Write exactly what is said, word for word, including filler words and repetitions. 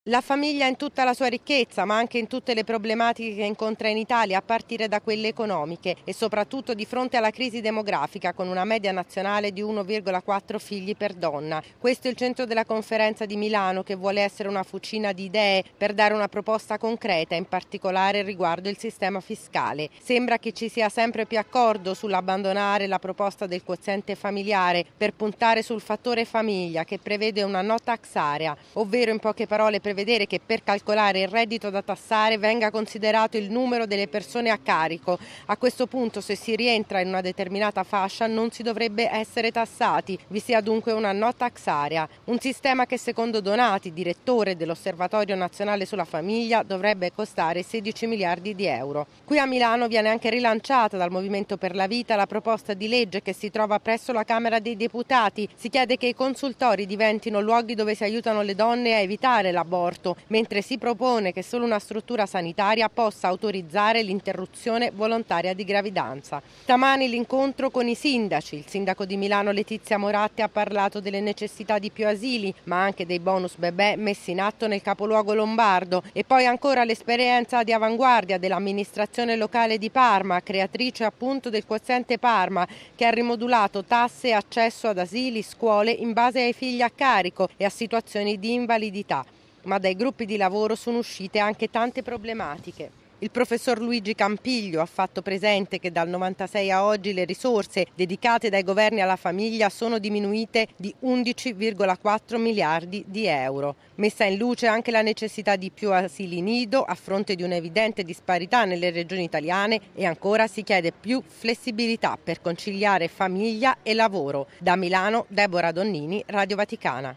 La famiglia in tutta la sua ricchezza, ma anche in tutte le problematiche che incontra in Italia, a partire da quelle economiche e soprattutto di fronte alla crisi demografica, con una media nazionale di uno virgola quattro figli per donna. Questo è il centro della conferenza di Milano, che vuole essere una fucina di idee per dare una proposta concreta, in particolare riguardo il sistema fiscale. Sembra che ci sia sempre più accordo sull'abbandonare la proposta del quoziente familiare per puntare sul fattore famiglia, che prevede una no tax area, ovvero in poche parole prevedere che per calcolare il reddito da tassare venga considerato il numero delle persone a carico. A questo punto, se si rientra in una determinata fascia, non si dovrebbe essere tassati, vi sia dunque una no tax area. Un sistema che secondo Donati, direttore dell'Osservatorio Nazionale sulla Famiglia, dovrebbe costare sedici miliardi di euro. Qui a Milano viene anche rilanciata dal Movimento per la Vita la proposta di legge che si trova presso la Camera dei Deputati. Si chiede che i consultori diventino luoghi dove si aiutano le donne a evitare l'aborto, mentre si propone che solo una struttura sanitaria possa autorizzare l'interruzione volontaria di gravidanza. Stamani l'incontro con i sindaci. Il sindaco di Milano Letizia Moratti ha parlato delle necessità di più asili, ma anche dei bonus bebè messi in atto nel capoluogo lombardo, e poi ancora l'esperienza di avanguardia dell'amministrazione locale di Parma, creatrice appunto del quoziente Parma, che ha rimodulato tasse e accesso ad asili, scuole in base ai figli a carico e a situazioni di invalidità. Ma dai gruppi di lavoro sono uscite anche tante problematiche. Il professor Luigi Campiglio ha fatto presente che dal novantasei a oggi le risorse dedicate dai governi alla famiglia sono diminuite di undici virgola quattro miliardi di euro. Messa in luce anche la necessità di più asili nido a fronte di un'evidente disparità nelle regioni italiane, e ancora si chiede più flessibilità per conciliare famiglia e lavoro. Da Milano, Deborah Donnini, Radio Vaticana.